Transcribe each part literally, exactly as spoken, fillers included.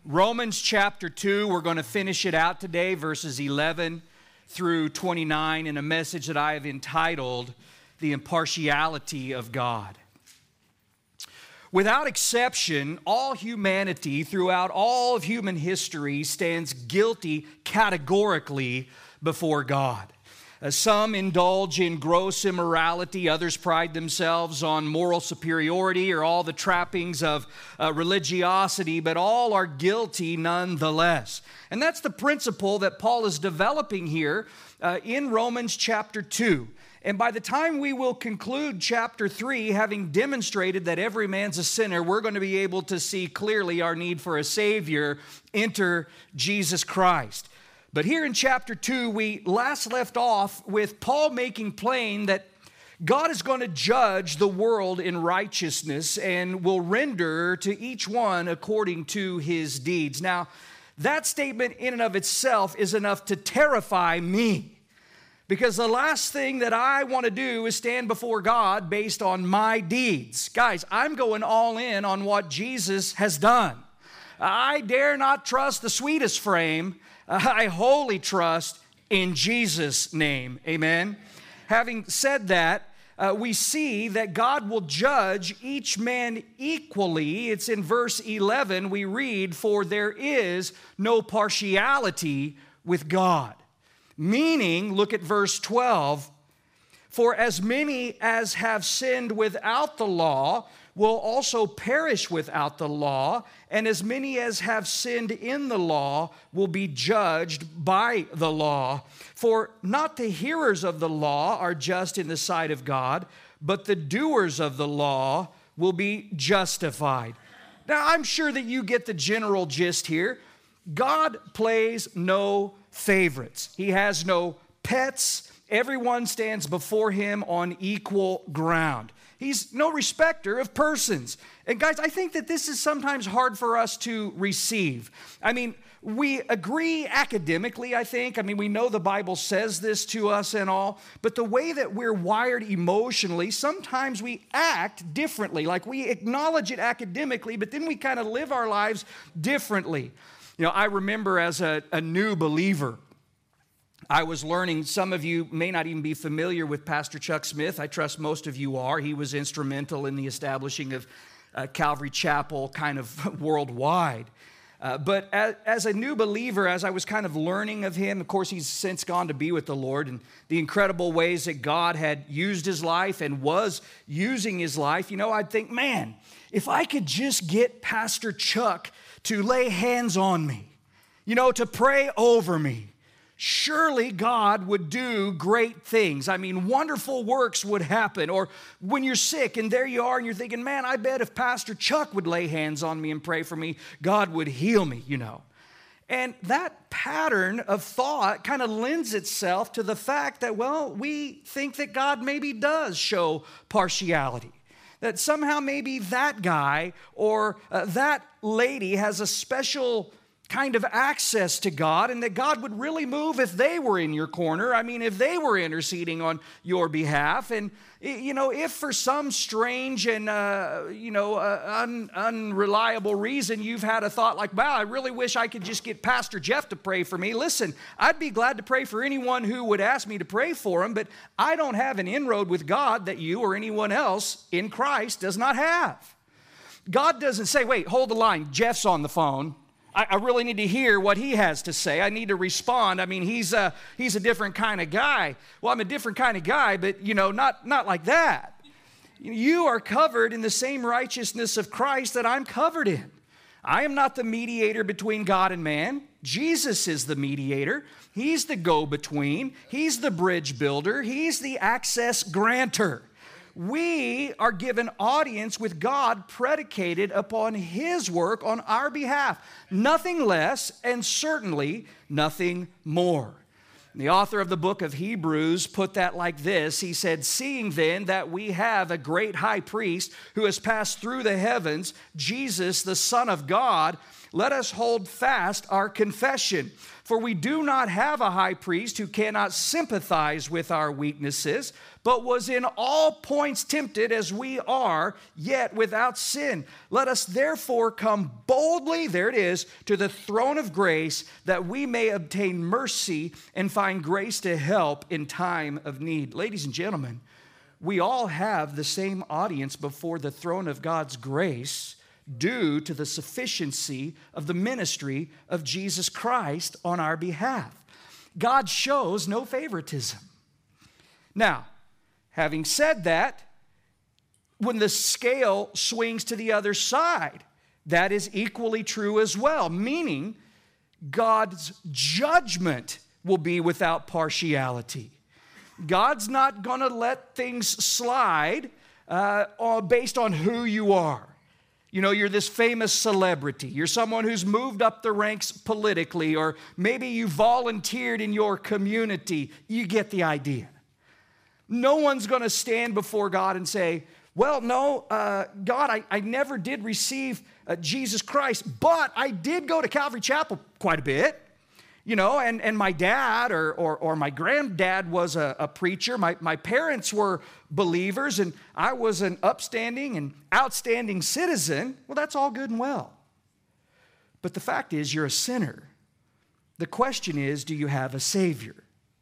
Romans chapter two, we're going to finish it out today, verses eleven through twenty-nine, in a message that I have entitled, The Impartiality of God. Without exception, all humanity throughout all of human history stands guilty categorically before God. Uh, some indulge in gross immorality, others pride themselves on moral superiority or all the trappings of uh, religiosity, but all are guilty nonetheless. And that's the principle that Paul is developing here uh, in Romans chapter two. And by the time we will conclude chapter three, having demonstrated that every man's a sinner, we're going to be able to see clearly our need for a Savior, enter Jesus Christ. But here in chapter two, we last left off with Paul making plain that God is going to judge the world in righteousness and will render to each one according to his deeds. Now, that statement in and of itself is enough to terrify me, because the last thing that I want to do is stand before God based on my deeds. Guys, I'm going all in on what Jesus has done. I dare not trust the sweetest frame. I wholly trust in Jesus' name. Amen. Having said that, uh, we see that God will judge each man equally. It's in verse eleven we read, "For there is no partiality with God." Meaning, look at verse twelve, "For as many as have sinned without the law will also perish without the law, and as many as have sinned in the law will be judged by the law. For not the hearers of the law are just in the sight of God, but the doers of the law will be justified." Now, I'm sure that you get the general gist here. God plays no favorites. He has no pets. Everyone stands before him on equal ground. He's no respecter of persons. And guys, I think that this is sometimes hard for us to receive. I mean, we agree academically, I think. I mean, we know the Bible says this to us and all. But the way that we're wired emotionally, sometimes we act differently. Like we acknowledge it academically, but then we kind of live our lives differently. You know, I remember as a, a new believer, I was learning, some of you may not even be familiar with Pastor Chuck Smith. I trust most of you are. He was instrumental in the establishing of uh, Calvary Chapel kind of worldwide. Uh, but as, as a new believer, as I was kind of learning of him, of course, he's since gone to be with the Lord, and the incredible ways that God had used his life and was using his life, you know, I'd think, man, if I could just get Pastor Chuck to lay hands on me, you know, to pray over me, surely God would do great things. I mean, wonderful works would happen. Or when you're sick and there you are and you're thinking, man, I bet if Pastor Chuck would lay hands on me and pray for me, God would heal me, you know. And that pattern of thought kind of lends itself to the fact that, well, we think that God maybe does show partiality. That somehow maybe that guy or uh, that lady has a special kind of access to God, and that God would really move if they were in your corner. I mean, if they were interceding on your behalf. And, you know, if for some strange and, uh, you know, uh, un- unreliable reason you've had a thought like, wow, I really wish I could just get Pastor Jeff to pray for me. Listen, I'd be glad to pray for anyone who would ask me to pray for him, but I don't have an inroad with God that you or anyone else in Christ does not have. God doesn't say, wait, hold the line, Jeff's on the phone. I really need to hear what he has to say. I need to respond. I mean, he's a, he's a different kind of guy. Well, I'm a different kind of guy, but, you know, not, not like that. You are covered in the same righteousness of Christ that I'm covered in. I am not the mediator between God and man. Jesus is the mediator. He's the go-between. He's the bridge builder. He's the access grantor. We are given audience with God predicated upon his work on our behalf. Nothing less and certainly nothing more. The author of the book of Hebrews put that like this. He said, "Seeing then that we have a great high priest who has passed through the heavens, Jesus, the Son of God, let us hold fast our confession. For we do not have a high priest who cannot sympathize with our weaknesses, but was in all points tempted as we are, yet without sin. Let us therefore come boldly, there it is, to the throne of grace, that we may obtain mercy and find grace to help in time of need. Ladies and gentlemen, we all have the same audience before the throne of God's grace, due to the sufficiency of the ministry of Jesus Christ on our behalf. God shows no favoritism. Now, having said that, when the scale swings to the other side, that is equally true as well, meaning God's judgment will be without partiality. God's not going to let things slide uh, based on who you are. You know, you're this famous celebrity. You're someone who's moved up the ranks politically, or maybe you volunteered in your community. You get the idea. No one's going to stand before God and say, well, no, uh, God, I, I never did receive uh, Jesus Christ, but I did go to Calvary Chapel quite a bit. You know, and, and my dad or, or, or my granddad was a, a preacher. My, my parents were believers, and I was an upstanding and outstanding citizen. Well, that's all good and well. But the fact is, you're a sinner. The question is, do you have a Savior?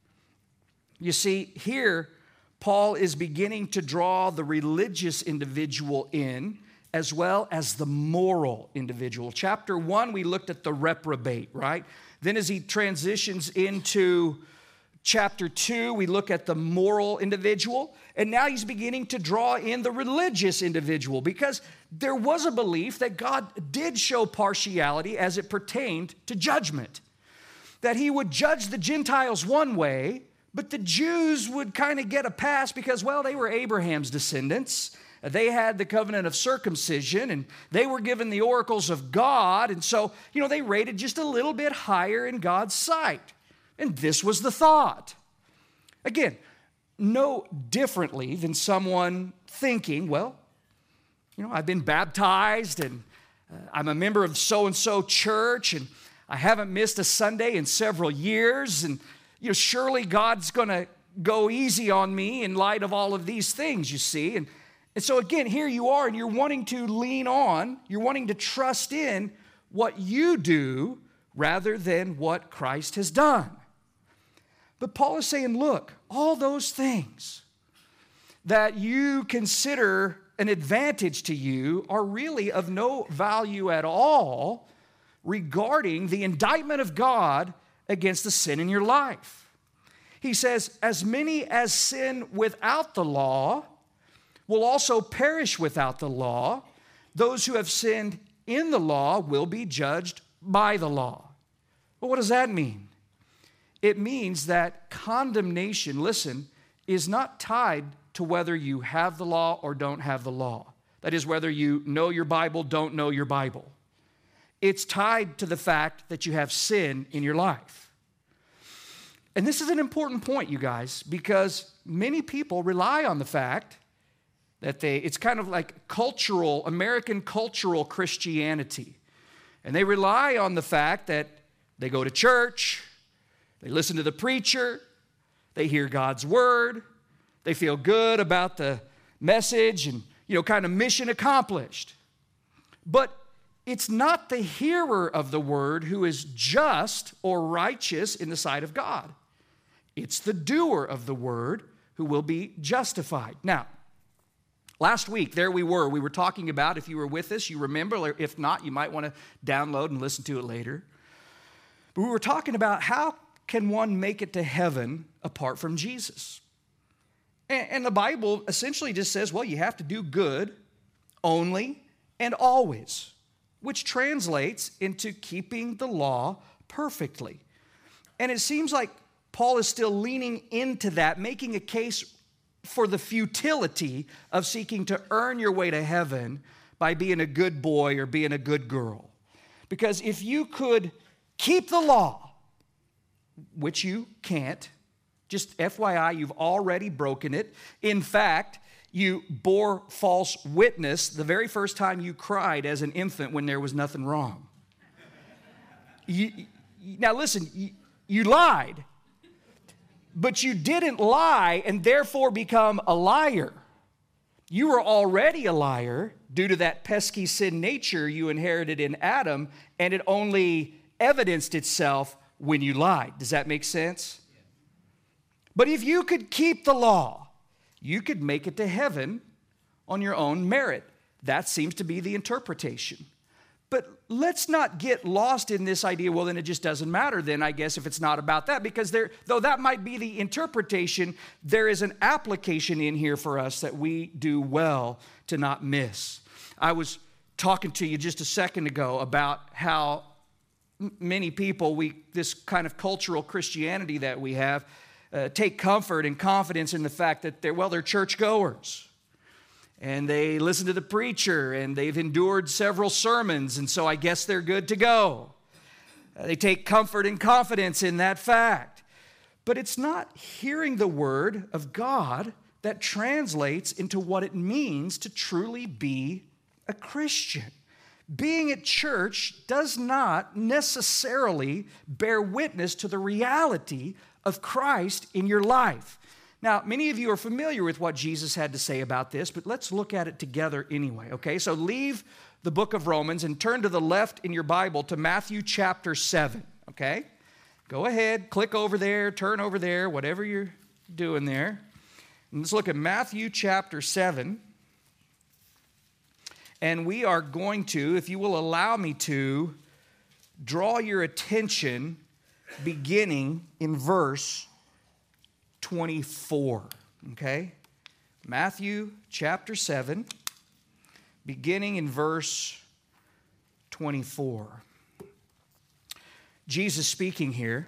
You see, here, Paul is beginning to draw the religious individual in, as well as the moral individual. Chapter one, we looked at the reprobate, right? Then as he transitions into chapter two, we look at the moral individual. And now he's beginning to draw in the religious individual, because there was a belief that God did show partiality as it pertained to judgment. That he would judge the Gentiles one way, but the Jews would kind of get a pass because, well, they were Abraham's descendants. They had the covenant of circumcision, and they were given the oracles of God. And so, you know, they rated just a little bit higher in God's sight. And this was the thought. Again, no differently than someone thinking, well, you know, I've been baptized, and uh, I'm a member of so-and-so church, and I haven't missed a Sunday in several years, and, you know, surely God's going to go easy on me in light of all of these things, you see. And And so again, here you are, and you're wanting to lean on, you're wanting to trust in what you do rather than what Christ has done. But Paul is saying, look, all those things that you consider an advantage to you are really of no value at all regarding the indictment of God against the sin in your life. He says, as many as sin without the law will also perish without the law. Those who have sinned in the law will be judged by the law. Well, what does that mean? It means that condemnation, listen, is not tied to whether you have the law or don't have the law. That is, whether you know your Bible, don't know your Bible. It's tied to the fact that you have sin in your life. And this is an important point, you guys, because many people rely on the fact that they, it's kind of like cultural, American cultural Christianity. And they rely on the fact that they go to church, they listen to the preacher, they hear God's word, they feel good about the message, and, you know, kind of mission accomplished. But it's not the hearer of the word who is just or righteous in the sight of God. It's the doer of the word who will be justified. Now, last week, there we were. We were talking about, if you were with us, you remember, or if not, you might want to download and listen to it later. But we were talking about how can one make it to heaven apart from Jesus? And, and the Bible essentially just says, well, you have to do good only and always, which translates into keeping the law perfectly. And it seems like Paul is still leaning into that, making a case for the futility of seeking to earn your way to heaven by being a good boy or being a good girl. Because if you could keep the law, which you can't, just F Y I, you've already broken it. In fact, you bore false witness the very first time you cried as an infant when there was nothing wrong. You, now listen, you, you lied, but you didn't lie and therefore become a liar. You were already a liar due to that pesky sin nature you inherited in Adam, and it only evidenced itself when you lied. Does that make sense? But if you could keep the law, you could make it to heaven on your own merit. That seems to be the interpretation. But let's not get lost in this idea, well, then it just doesn't matter then, I guess, if it's not about that. Because there, though that might be the interpretation, there is an application in here for us that we do well to not miss. I was talking to you just a second ago about how many people, we this kind of cultural Christianity that we have, uh, take comfort and confidence in the fact that they're, well, they're churchgoers. And they listen to the preacher, and they've endured several sermons, and so I guess they're good to go. Uh, they take comfort and confidence in that fact. But it's not hearing the word of God that translates into what it means to truly be a Christian. Being at church does not necessarily bear witness to the reality of Christ in your life. Now, many of you are familiar with what Jesus had to say about this, but let's look at it together anyway, okay? So leave the book of Romans and turn to the left in your Bible to Matthew chapter seven, okay? Go ahead, click over there, turn over there, whatever you're doing there. And let's look at Matthew chapter seven. And we are going to, if you will allow me to, draw your attention beginning in verse twenty-four, okay? Matthew chapter seven, beginning in verse twenty-four. Jesus speaking here.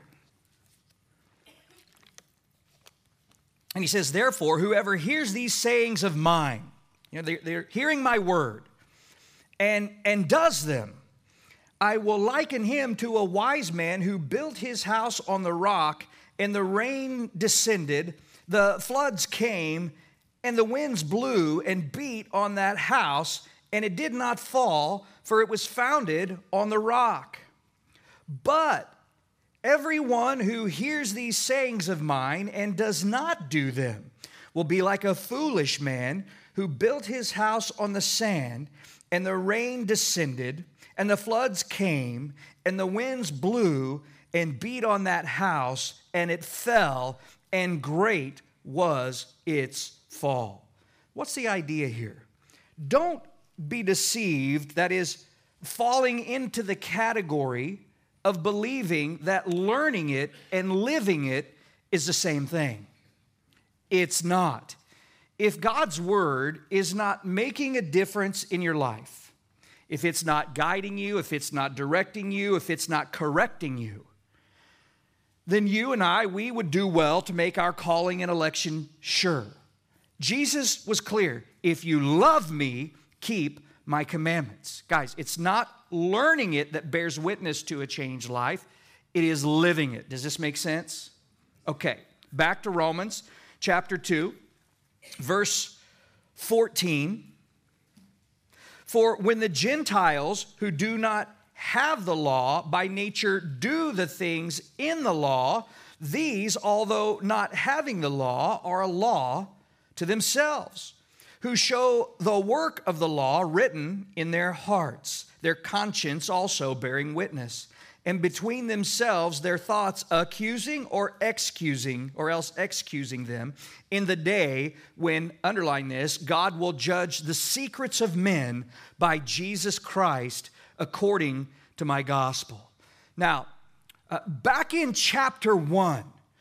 And he says, therefore, whoever hears these sayings of mine, you know, they're, they're hearing my word, and, and does them, I will liken him to a wise man who built his house on the rock, and the rain descended, the floods came, and the winds blew and beat on that house, and it did not fall, for it was founded on the rock. But everyone who hears these sayings of mine and does not do them will be like a foolish man who built his house on the sand, and the rain descended, and the floods came, and the winds blew and beat on that house, and it fell, and great was its fall. What's the idea here? Don't be deceived, that is, falling into the category of believing that learning it and living it is the same thing. It's not. If God's word is not making a difference in your life, if it's not guiding you, if it's not directing you, if it's not correcting you, then you and I, we would do well to make our calling and election sure. Jesus was clear. If you love me, keep my commandments. Guys, it's not learning it that bears witness to a changed life. It is living it. Does this make sense? Okay, back to Romans chapter two, verse fourteen. For when the Gentiles who do not have the law by nature do the things in the law, these, although not having the law, are a law to themselves, who show the work of the law written in their hearts, their conscience also bearing witness, and between themselves their thoughts accusing or excusing, or else excusing them, in the day when, underline this, God will judge the secrets of men by Jesus Christ according to my gospel. Now, uh, back in chapter one,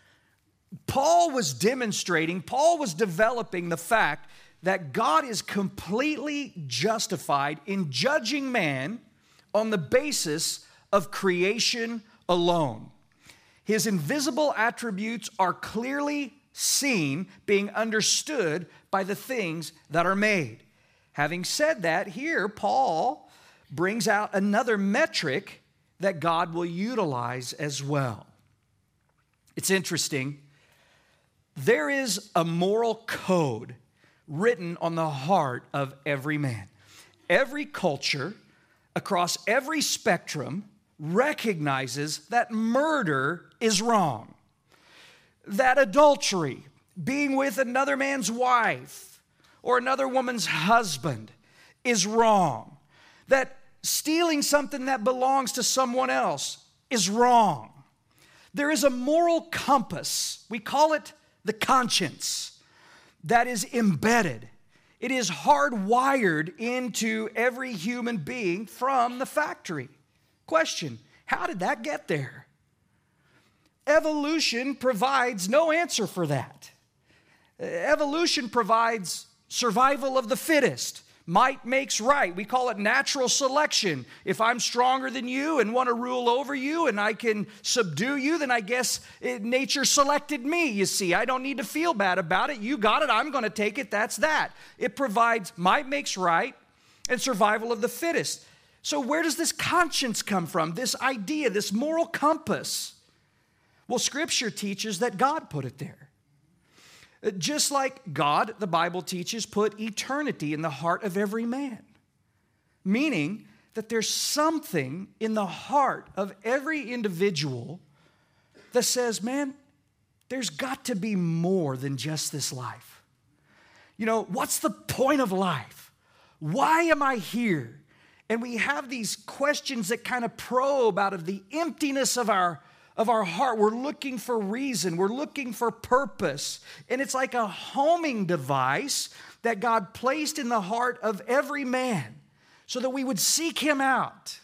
Paul was demonstrating, Paul was developing the fact that God is completely justified in judging man on the basis of creation alone. His invisible attributes are clearly seen, being understood by the things that are made. Having said that, here Paul brings out another metric that God will utilize as well. It's interesting. There is a moral code written on the heart of every man. Every culture, across every spectrum, recognizes that murder is wrong, that adultery, being with another man's wife or another woman's husband, is wrong, that stealing something that belongs to someone else is wrong. There is a moral compass, we call it the conscience, that is embedded. It is hardwired into every human being from the factory. Question, how did that get there? Evolution provides no answer for that. Evolution provides survival of the fittest. Might makes right. We call it natural selection. If I'm stronger than you and want to rule over you and I can subdue you, then I guess it, nature selected me, you see. I don't need to feel bad about it. You got it. I'm going to take it. That's that. It provides might makes right and survival of the fittest. So where does this conscience come from? This idea, this moral compass? Well, Scripture teaches that God put it there. Just like God, the Bible teaches, put eternity in the heart of every man. Meaning that there's something in the heart of every individual that says, man, there's got to be more than just this life. You know, what's the point of life? Why am I here? And we have these questions that kind of probe out of the emptiness of our of our heart. We're looking for reason. We're looking for purpose. And it's like a homing device that God placed in the heart of every man so that we would seek him out.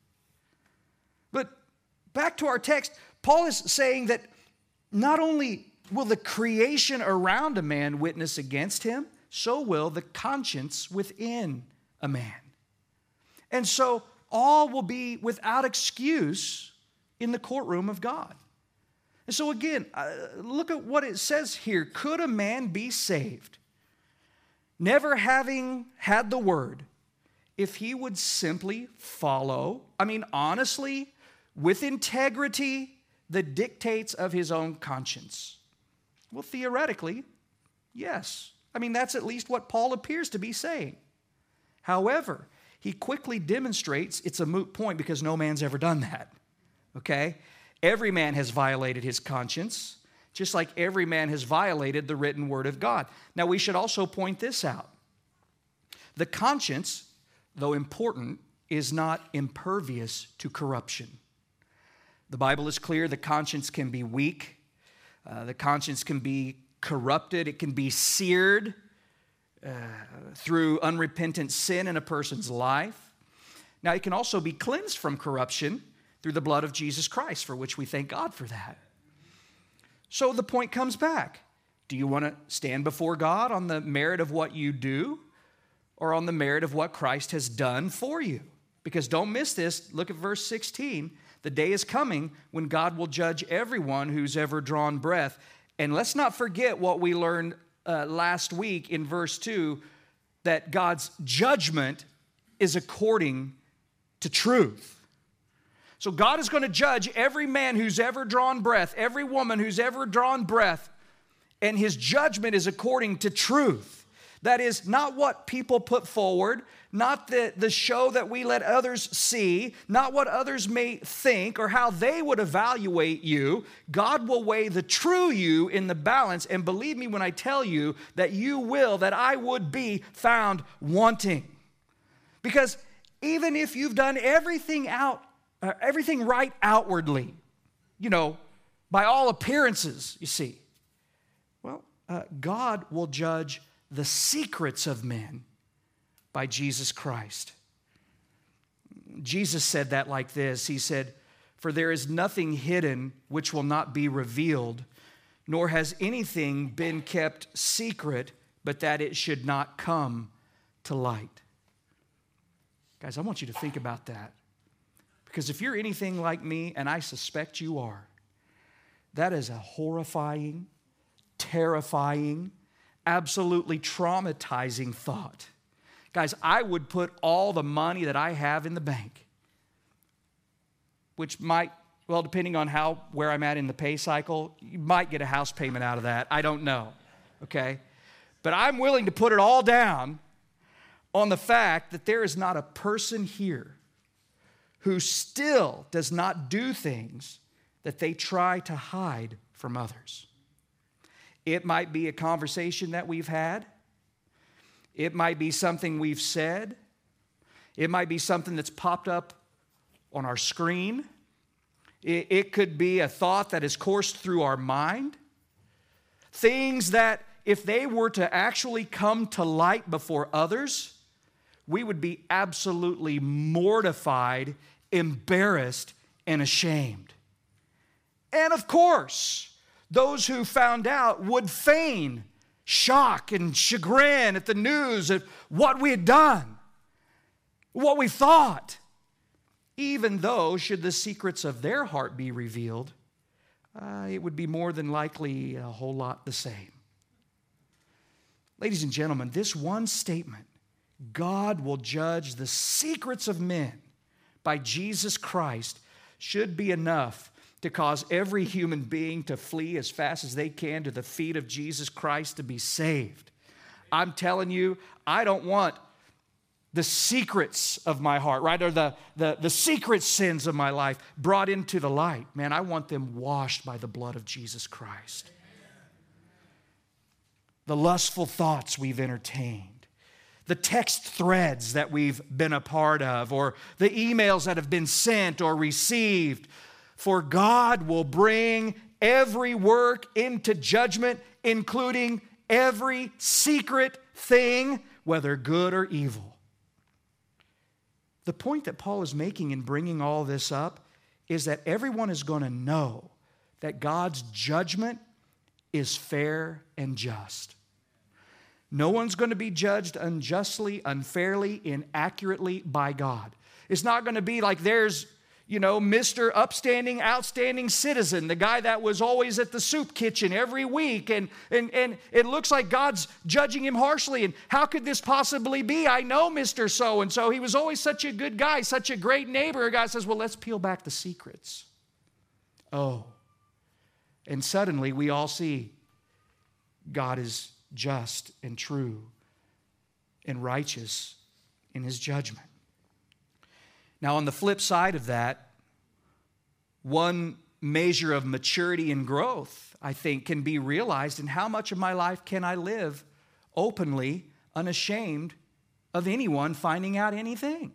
But back to our text, Paul is saying that not only will the creation around a man witness against him, so will the conscience within a man. And so all will be without excuse in the courtroom of God. And so again, uh, look at what it says here. Could a man be saved, never having had the word, if he would simply follow, I mean honestly, with integrity, the dictates of his own conscience? Well, theoretically, yes. I mean, that's at least what Paul appears to be saying. However, he quickly demonstrates it's a moot point because no man's ever done that. Okay? Every man has violated his conscience, just like every man has violated the written word of God. Now, we should also point this out. The conscience, though important, is not impervious to corruption. The Bible is clear the conscience can be weak. Uh, the conscience can be corrupted. It can be seared uh, through unrepentant sin in a person's life. Now, it can also be cleansed from corruption through the blood of Jesus Christ, for which we thank God for that. So the point comes back. Do you want to stand before God on the merit of what you do or on the merit of what Christ has done for you? Because don't miss this. Look at verse sixteen. The day is coming when God will judge everyone who's ever drawn breath. And let's not forget what we learned uh, last week in verse two, that God's judgment is according to truth. So God is going to judge every man who's ever drawn breath, every woman who's ever drawn breath, and his judgment is according to truth. That is not what people put forward, not the, the show that we let others see, not what others may think or how they would evaluate you. God will weigh the true you in the balance, and believe me when I tell you that you will, that I would be found wanting. Because even if you've done everything out Uh, everything right outwardly, you know, by all appearances, you see. Well, uh, God will judge the secrets of men by Jesus Christ. Jesus said that like this. He said, "For there is nothing hidden which will not be revealed, nor has anything been kept secret, but that it should not come to light." Guys, I want you to think about that. Because if you're anything like me, and I suspect you are, that is a horrifying, terrifying, absolutely traumatizing thought. Guys, I would put all the money that I have in the bank, which might, well, depending on how, where I'm at in the pay cycle, you might get a house payment out of that. I don't know, okay? But I'm willing to put it all down on the fact that there is not a person here who still does not do things that they try to hide from others. It might be a conversation that we've had. It might be something we've said. It might be something that's popped up on our screen. It, it could be a thought that has coursed through our mind. Things that, if they were to actually come to light before others, we would be absolutely mortified, embarrassed, and ashamed. And of course, those who found out would feign shock and chagrin at the news of what we had done, what we thought, even though, should the secrets of their heart be revealed, uh, it would be more than likely a whole lot the same. Ladies and gentlemen, this one statement, God will judge the secrets of men by Jesus Christ, should be enough to cause every human being to flee as fast as they can to the feet of Jesus Christ to be saved. I'm telling you, I don't want the secrets of my heart, right, or the, the, the secret sins of my life brought into the light. Man, I want them washed by the blood of Jesus Christ. The lustful thoughts we've entertained, the text threads that we've been a part of, or the emails that have been sent or received. For God will bring every work into judgment, including every secret thing, whether good or evil. The point that Paul is making in bringing all this up is that everyone is going to know that God's judgment is fair and just. No one's going to be judged unjustly, unfairly, inaccurately by God. It's not going to be like there's, you know, Mister Upstanding, Outstanding Citizen, the guy that was always at the soup kitchen every week, and, and, and it looks like God's judging him harshly. And how could this possibly be? I know Mister So-and-so. He was always such a good guy, such a great neighbor. A guy says, well, let's peel back the secrets. Oh. And suddenly we all see God is just and true and righteous in his judgment. Now, on the flip side of that, one measure of maturity and growth, I think, can be realized in how much of my life can I live openly, unashamed of anyone finding out anything.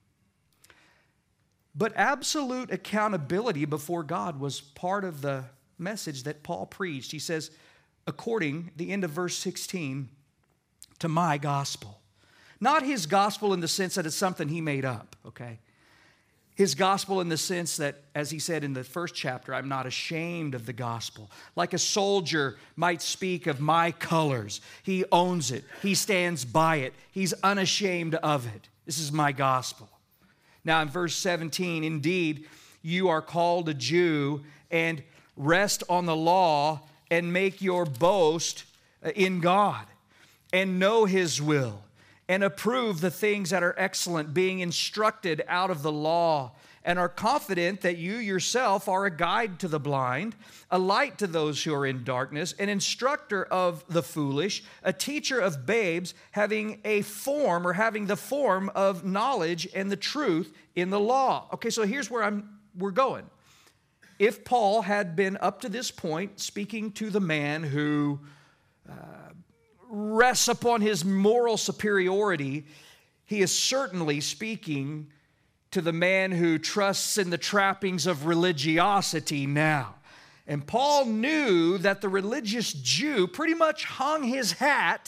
But absolute accountability before God was part of the message that Paul preached. He says, according, the end of verse sixteen, to my gospel. Not his gospel in the sense that it's something he made up, okay? His gospel in the sense that, as he said in the first chapter, I'm not ashamed of the gospel. Like a soldier might speak of my colors. He owns it. He stands by it. He's unashamed of it. This is my gospel. Now in verse seventeen, indeed, you are called a Jew and rest on the law and make your boast in God and know his will and approve the things that are excellent, being instructed out of the law, and are confident that you yourself are a guide to the blind, a light to those who are in darkness, an instructor of the foolish, a teacher of babes, having a form or having the form of knowledge and the truth in the law. Okay, so here's where I'm we're going. If Paul had been up to this point speaking to the man who uh, rests upon his moral superiority, he is certainly speaking to the man who trusts in the trappings of religiosity now. And Paul knew that the religious Jew pretty much hung his hat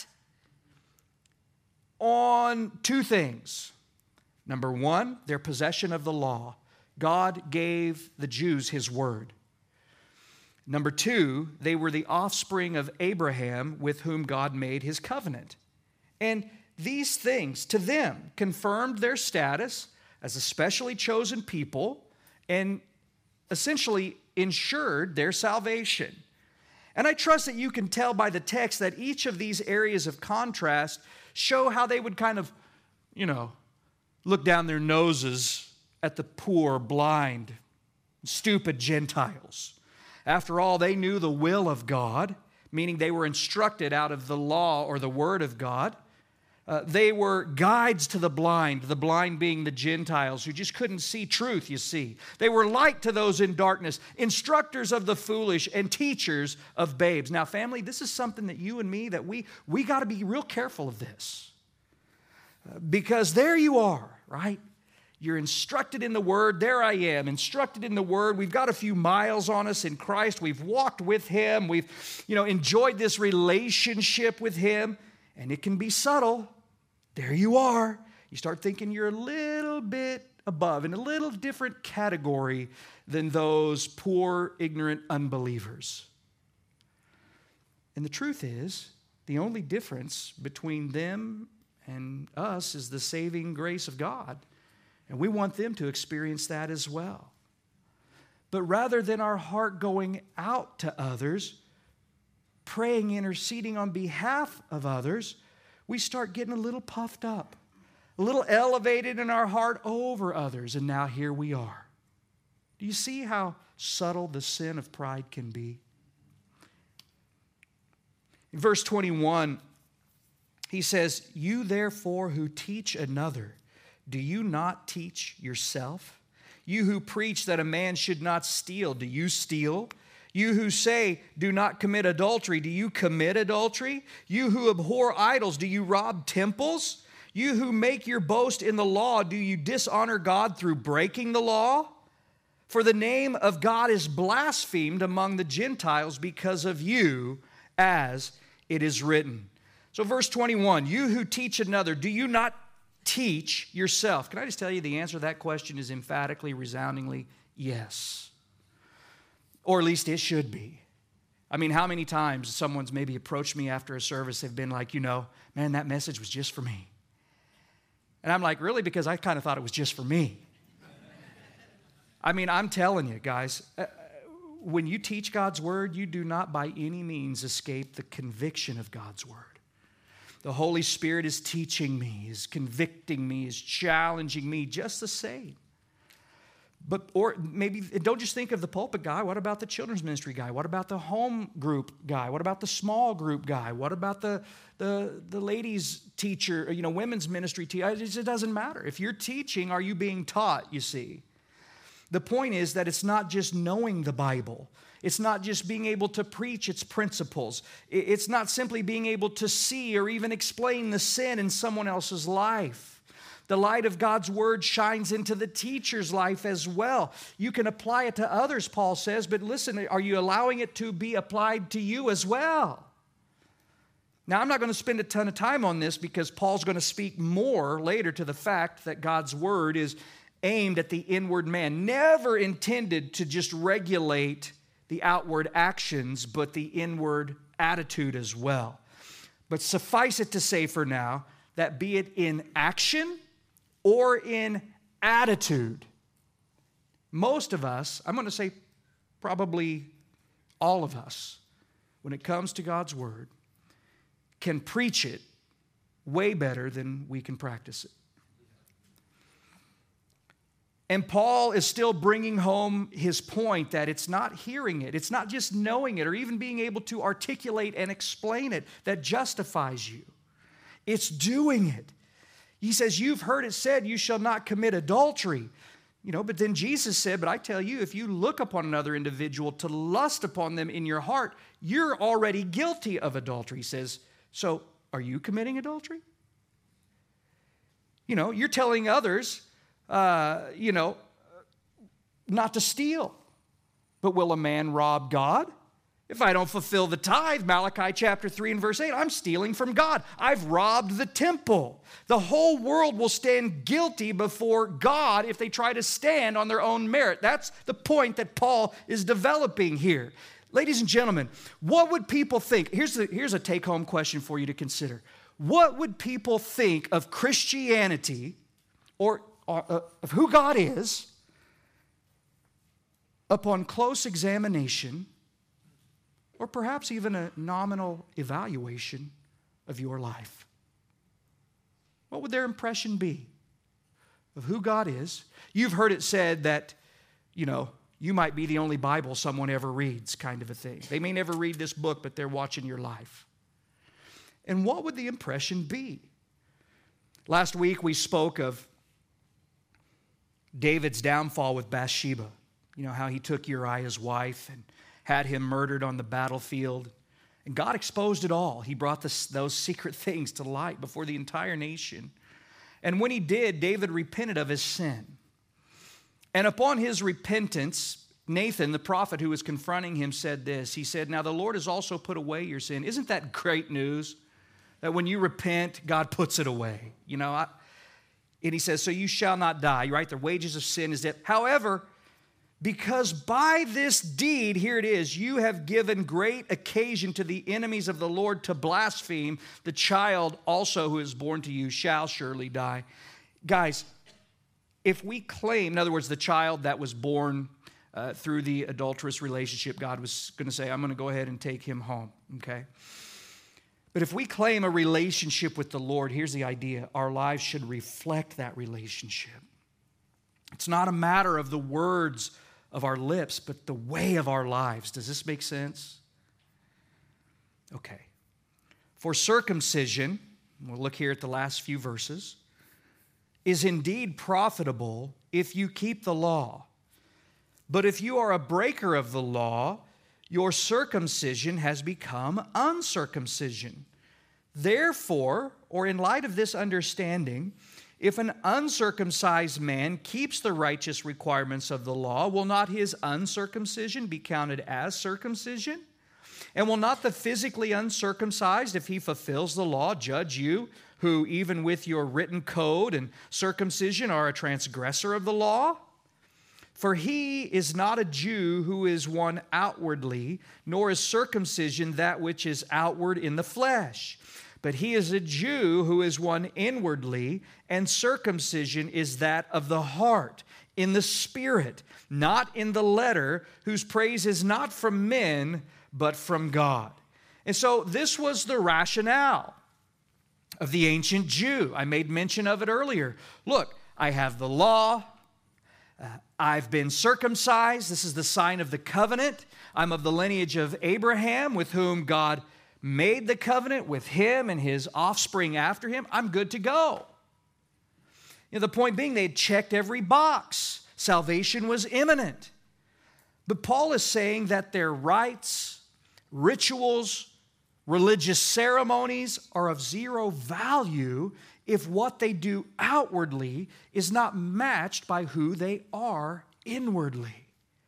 on two things. Number one, their possession of the law. God gave the Jews his word. Number two, they were the offspring of Abraham with whom God made his covenant. And these things to them confirmed their status as a specially chosen people and essentially ensured their salvation. And I trust that you can tell by the text that each of these areas of contrast show how they would kind of, you know, look down their noses at the poor, blind, stupid Gentiles. After all, they knew the will of God, meaning they were instructed out of the law or the word of God. Uh, they were guides to the blind, the blind being the Gentiles who just couldn't see truth, you see. They were light to those in darkness, instructors of the foolish, and teachers of babes. Now, family, this is something that you and me, that we, we got to be real careful of this. Uh, because there you are, right? You're instructed in the Word. There I am, instructed in the Word. We've got a few miles on us in Christ. We've walked with Him. We've, you know, enjoyed this relationship with Him. And it can be subtle. There you are. You start thinking you're a little bit above, in a little different category than those poor, ignorant unbelievers. And the truth is, the only difference between them and us is the saving grace of God. And we want them to experience that as well. But rather than our heart going out to others, praying, interceding on behalf of others, we start getting a little puffed up, a little elevated in our heart over others, and now here we are. Do you see how subtle the sin of pride can be? In verse twenty-one, he says, "You therefore who teach another, do you not teach yourself? You who preach that a man should not steal, do you steal? You who say, do not commit adultery, do you commit adultery? You who abhor idols, do you rob temples? You who make your boast in the law, do you dishonor God through breaking the law? For the name of God is blasphemed among the Gentiles because of you, as it is written." So verse twenty-one, "You who teach another, do you not teach yourself?" Can I just tell you the answer to that question is emphatically, resoundingly, yes. Or at least it should be. I mean, how many times someone's maybe approached me after a service, they've been like, you know, man, that message was just for me. And I'm like, really? Because I kind of thought it was just for me. I mean, I'm telling you, guys, uh, when you teach God's word, you do not by any means escape the conviction of God's word. The Holy Spirit is teaching me, is convicting me, is challenging me just the same. But, or maybe, don't just think of the pulpit guy. What about the children's ministry guy? What about the home group guy? What about the small group guy? What about the, the, the ladies teacher, you know, women's ministry teacher? It doesn't matter. If you're teaching, are you being taught, you see? The point is that it's not just knowing the Bible. It's not just being able to preach its principles. It's not simply being able to see or even explain the sin in someone else's life. The light of God's word shines into the teacher's life as well. You can apply it to others, Paul says, but listen, are you allowing it to be applied to you as well? Now, I'm not going to spend a ton of time on this because Paul's going to speak more later to the fact that God's word is aimed at the inward man, never intended to just regulate the outward actions, but the inward attitude as well. But suffice it to say for now that be it in action or in attitude, most of us, I'm going to say probably all of us, when it comes to God's word, can preach it way better than we can practice it. And Paul is still bringing home his point that it's not hearing it, it's not just knowing it or even being able to articulate and explain it that justifies you. It's doing it. He says, you've heard it said, you shall not commit adultery. You know, but then Jesus said, but I tell you, if you look upon another individual to lust upon them in your heart, you're already guilty of adultery. He says, so are you committing adultery? You know, you're telling others, uh, you know, not to steal. But will a man rob God? If I don't fulfill the tithe, Malachi chapter three and verse eight, I'm stealing from God. I've robbed the temple. The whole world will stand guilty before God if they try to stand on their own merit. That's the point that Paul is developing here. Ladies and gentlemen, what would people think? Here's, the, here's a take-home question for you to consider. What would people think of Christianity or, or uh, of who God is upon close examination, or perhaps even a nominal evaluation of your life? What would their impression be of who God is? You've heard it said that, you know, you might be the only Bible someone ever reads, kind of a thing. They may never read this book, but they're watching your life. And what would the impression be? Last week we spoke of David's downfall with Bathsheba. You know, how he took Uriah's wife and had him murdered on the battlefield. And God exposed it all. He brought this, those secret things to light before the entire nation. And when he did, David repented of his sin. And upon his repentance, Nathan, the prophet who was confronting him, said this. He said, now the Lord has also put away your sin. Isn't that great news? That when you repent, God puts it away. You know, I, and he says, so you shall not die, right? The wages of sin is death. However, because by this deed, here it is, you have given great occasion to the enemies of the Lord to blaspheme, the child also who is born to you shall surely die. Guys, if we claim, in other words, the child that was born uh, through the adulterous relationship, God was going to say, I'm going to go ahead and take him home, okay? But if we claim a relationship with the Lord, here's the idea. Our lives should reflect that relationship. It's not a matter of the words of our lips, but the way of our lives. Does this make sense? Okay. For circumcision, we'll look here at the last few verses, is indeed profitable if you keep the law. But if you are a breaker of the law, your circumcision has become uncircumcision. Therefore, or in light of this understanding, if an uncircumcised man keeps the righteous requirements of the law, will not his uncircumcision be counted as circumcision? And will not the physically uncircumcised, if he fulfills the law, judge you, who even with your written code and circumcision are a transgressor of the law? For he is not a Jew who is one outwardly, nor is circumcision that which is outward in the flesh. But he is a Jew who is one inwardly, and circumcision is that of the heart, in the spirit, not in the letter, whose praise is not from men, but from God. And so this was the rationale of the ancient Jew. I made mention of it earlier. Look, I have the law. Uh, I've been circumcised. This is the sign of the covenant. I'm of the lineage of Abraham, with whom God made the covenant, with him and his offspring after him. I'm good to go. You know, the point being, they had checked every box. Salvation was imminent. But Paul is saying that their rites, rituals, religious ceremonies are of zero value if what they do outwardly is not matched by who they are inwardly.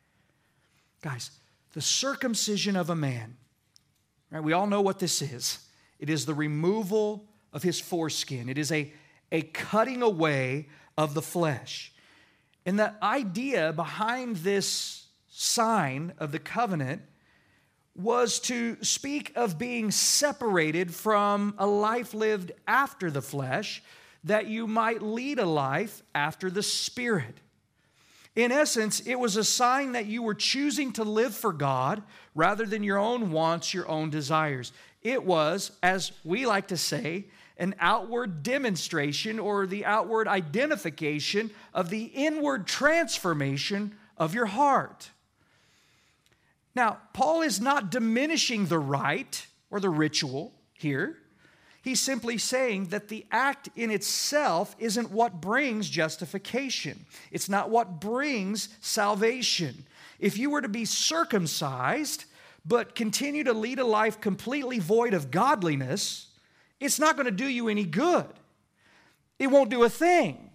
Guys, the circumcision of a man, right? We all know what this is. It is the removal of his foreskin. It is a, a cutting away of the flesh. And the idea behind this sign of the covenant was to speak of being separated from a life lived after the flesh, that you might lead a life after the Spirit. In essence, it was a sign that you were choosing to live for God rather than your own wants, your own desires. It was, as we like to say, an outward demonstration or the outward identification of the inward transformation of your heart. Now, Paul is not diminishing the rite or the ritual here. He's simply saying that the act in itself isn't what brings justification. It's not what brings salvation. If you were to be circumcised, but continue to lead a life completely void of godliness, it's not going to do you any good. It won't do a thing.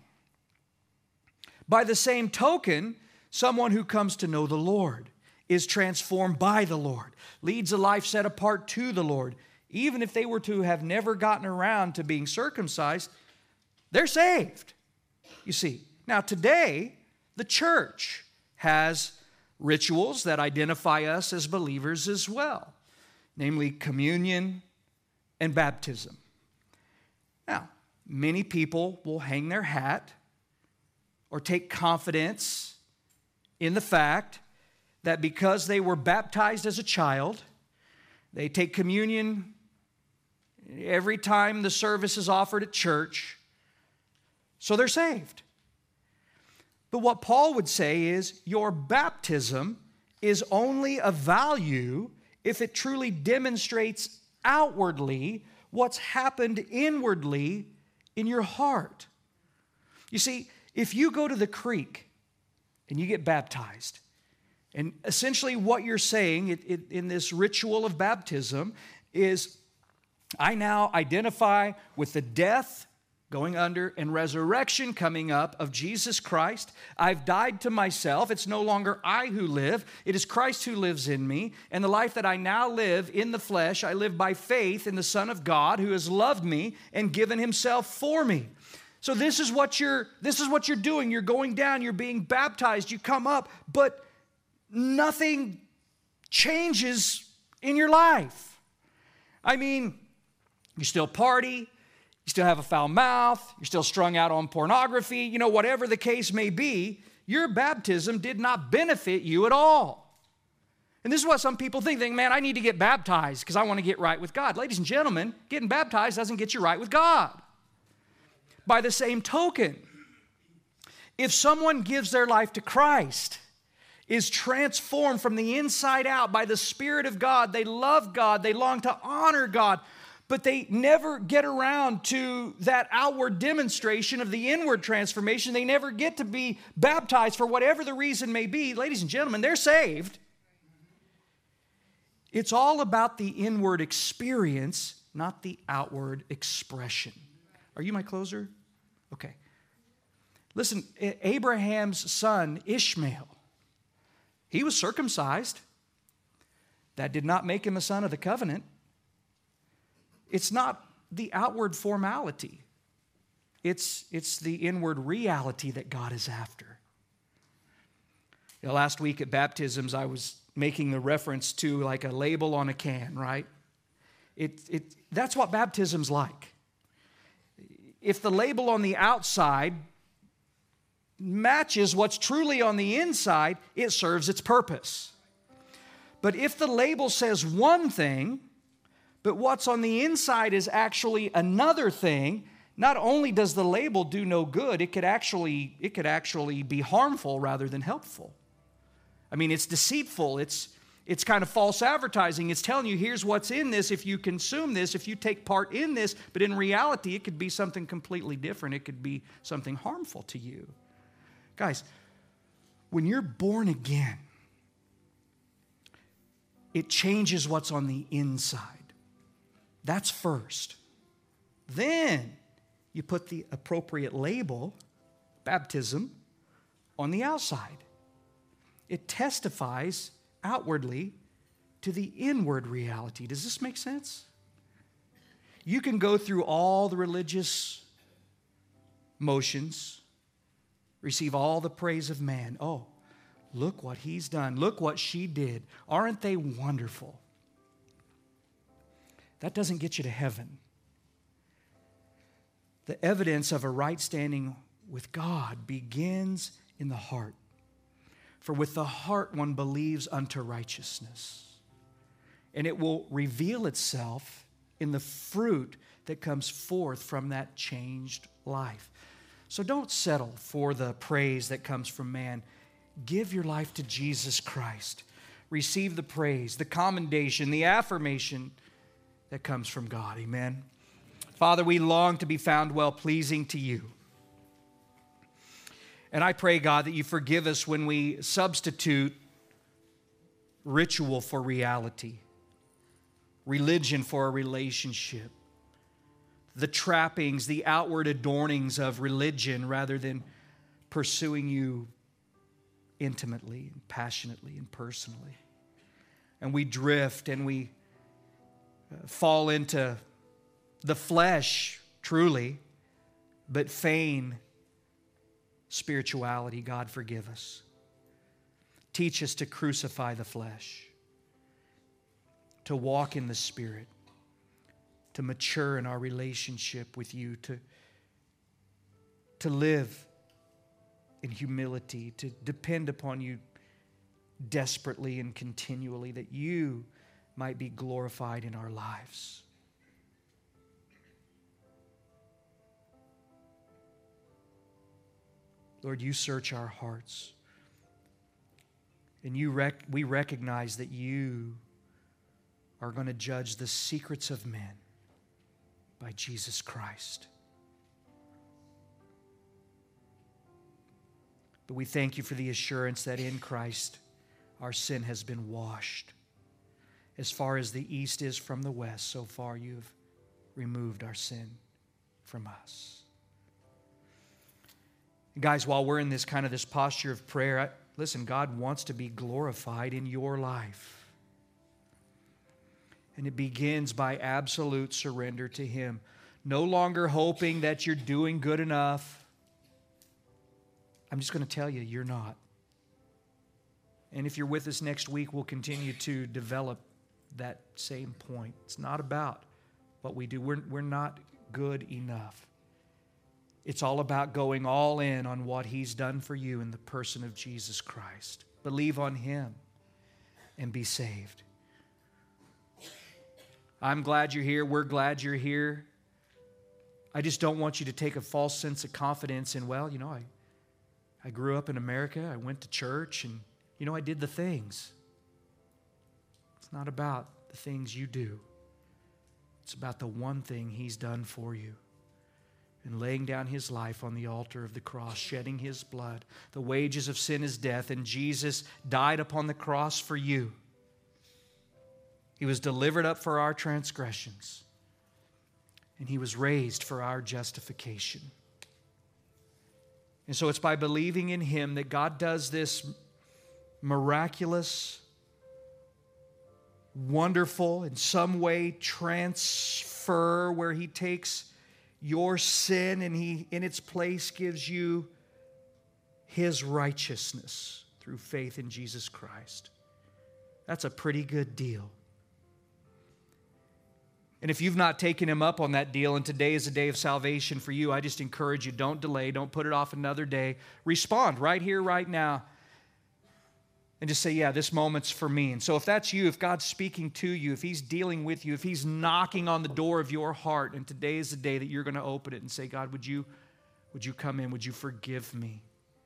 By the same token, someone who comes to know the Lord is transformed by the Lord, leads a life set apart to the Lord. Even if they were to have never gotten around to being circumcised, they're saved. You see, now today, the church has rituals that identify us as believers as well, namely communion and baptism. Now, many people will hang their hat or take confidence in the fact that because they were baptized as a child, they take communion every time the service is offered at church, so they're saved. But what Paul would say is your baptism is only of value if it truly demonstrates outwardly what's happened inwardly in your heart. You see, if you go to the creek and you get baptized, and essentially what you're saying it, it, in this ritual of baptism is, I now identify with the death, going under, and resurrection coming up of Jesus Christ. I've died to myself. It's no longer I who live. It is Christ who lives in me. And the life that I now live in the flesh, I live by faith in the Son of God who has loved me and given himself for me. So this is what you're, this is what you're doing. You're going down, you're being baptized, you come up, but nothing changes in your life. I mean, you still party, you still have a foul mouth, you're still strung out on pornography, you know, whatever the case may be, your baptism did not benefit you at all. And this is what some people think, think, man, I need to get baptized because I want to get right with God. Ladies and gentlemen, getting baptized doesn't get you right with God. By the same token, if someone gives their life to Christ, is transformed from the inside out by the Spirit of God, they love God, they long to honor God, but they never get around to that outward demonstration of the inward transformation. They never get to be baptized for whatever the reason may be. Ladies and gentlemen, they're saved. It's all about the inward experience, not the outward expression. Are you my closer? Okay. Listen, Abraham's son, Ishmael, he was circumcised. That did not make him a son of the covenant. It's not the outward formality. It's, it's the inward reality that God is after. You know, last week at baptisms, I was making the reference to like a label on a can, right? It, it, that's what baptism's like. If the label on the outside matches what's truly on the inside, it serves its purpose. But if the label says one thing, but what's on the inside is actually another thing, not only does the label do no good, it could actually, it could actually be harmful rather than helpful. I mean, it's deceitful. It's, it's kind of false advertising. It's telling you, here's what's in this if you consume this, if you take part in this. But in reality, it could be something completely different. It could be something harmful to you. Guys, when you're born again, it changes what's on the inside. That's first. Then you put the appropriate label, baptism, on the outside. It testifies outwardly to the inward reality. Does this make sense? You can go through all the religious motions, receive all the praise of man. Oh, look what he's done. Look what she did. Aren't they wonderful? That doesn't get you to heaven. The evidence of a right standing with God begins in the heart. For with the heart one believes unto righteousness, and it will reveal itself in the fruit that comes forth from that changed life. So don't settle for the praise that comes from man. Give your life to Jesus Christ. Receive the praise, the commendation, the affirmation that comes from God. Amen. Father, we long to be found well-pleasing to you. And I pray, God, that you forgive us when we substitute ritual for reality, religion for a relationship, the trappings, the outward adornings of religion rather than pursuing you intimately and passionately and personally. And we drift and we fall into the flesh, truly, but feign spirituality. God, forgive us. Teach us to crucify the flesh, to walk in the Spirit, to mature in our relationship with you, to, to live in humility, to depend upon you desperately and continually, that you might be glorified in our lives. Lord, you search our hearts. And you rec- we recognize that you are going to judge the secrets of men by Jesus Christ. But we thank you for the assurance that in Christ our sin has been washed. As far as the east is from the west, so far you've removed our sin from us. And guys, while we're in this kind of this posture of prayer, I, listen, God wants to be glorified in your life. And it begins by absolute surrender to Him. No longer hoping that you're doing good enough. I'm just going to tell you, you're not. And if you're with us next week, we'll continue to develop that same point. It's not about what we do. We're, we're not good enough. It's all about going all in on what He's done for you in the person of Jesus Christ. Believe on Him and be saved. I'm glad you're here. We're glad you're here. I just don't want you to take a false sense of confidence in, well, you know, I, I grew up in America. I went to church and, you know, I did the things. It's not about the things you do. It's about the one thing He's done for you. And laying down His life on the altar of the cross, shedding His blood. The wages of sin is death, and Jesus died upon the cross for you. He was delivered up for our transgressions, and He was raised for our justification. And so it's by believing in Him that God does this miraculous, wonderful, in some way transfer where He takes your sin and He, in its place, gives you His righteousness through faith in Jesus Christ. That's a pretty good deal. And if you've not taken Him up on that deal, and today is a day of salvation for you, I just encourage you, don't delay, don't put it off another day. Respond right here, right now. And just say, yeah, this moment's for me. And so if that's you, if God's speaking to you, if He's dealing with you, if He's knocking on the door of your heart, and today is the day that you're going to open it and say, God, would you, would you come in? Would you forgive me?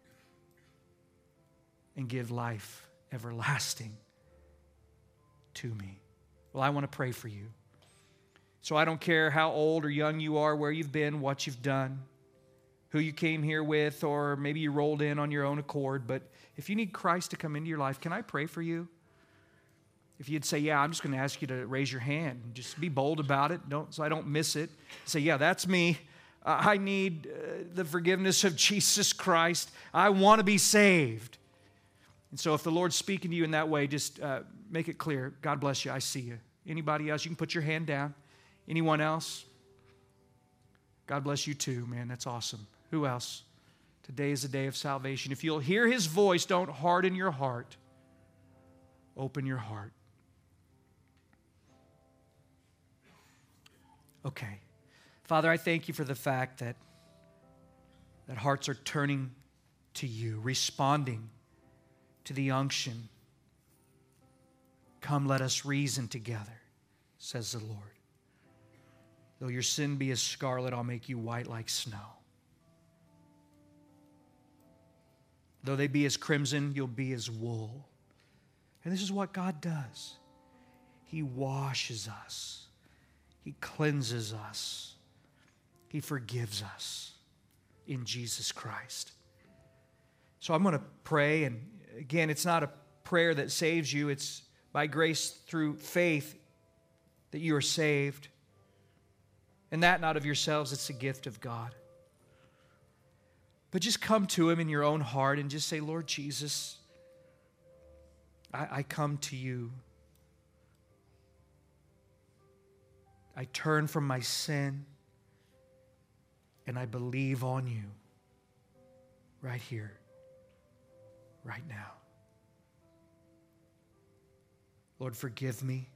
And give life everlasting to me. Well, I want to pray for you. So I don't care how old or young you are, where you've been, what you've done, who you came here with, or maybe you rolled in on your own accord, but if you need Christ to come into your life, can I pray for you? If you'd say, yeah, I'm just going to ask you to raise your hand. Just be bold about it, don't, so I don't miss it. Say, yeah, that's me. Uh, I need uh, the forgiveness of Jesus Christ. I want to be saved. And so if the Lord's speaking to you in that way, just uh, make it clear. God bless you. I see you. Anybody else? You can put your hand down. Anyone else? God bless you too, man. That's awesome. Who else? Today is the day of salvation. If you'll hear His voice, don't harden your heart. Open your heart. Okay. Father, I thank You for the fact that, that hearts are turning to You, responding to the unction. Come, let us reason together, says the Lord. Though your sin be as scarlet, I'll make you white like snow. Though they be as crimson, you'll be as wool. And this is what God does. He washes us. He cleanses us. He forgives us in Jesus Christ. So I'm going to pray, and again, it's not a prayer that saves you. It's by grace through faith that you are saved. And that not of yourselves, it's a gift of God. But just come to Him in your own heart and just say, Lord Jesus, I, I come to You. I turn from my sin and I believe on You right here, right now. Lord, forgive me.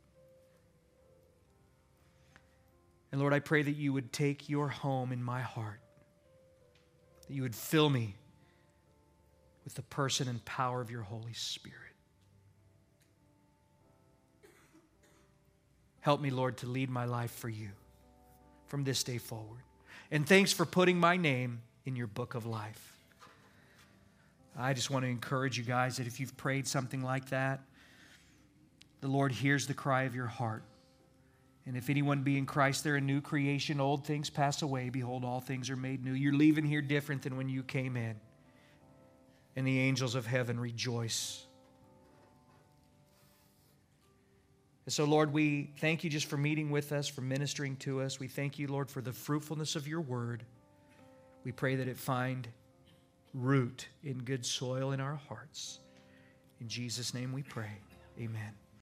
And Lord, I pray that You would take Your home in my heart, that You would fill me with the person and power of Your Holy Spirit. Help me, Lord, to lead my life for You from this day forward. And thanks for putting my name in Your book of life. I just want to encourage you guys that if you've prayed something like that, the Lord hears the cry of your heart. And if anyone be in Christ, they're a new creation. Old things pass away. Behold, all things are made new. You're leaving here different than when you came in. and the angels of heaven rejoice. And so, Lord, we thank you just for meeting with us, for ministering to us. We thank you, Lord, for the fruitfulness of your word. We pray that it find root in good soil in our hearts. In Jesus' name we pray. Amen.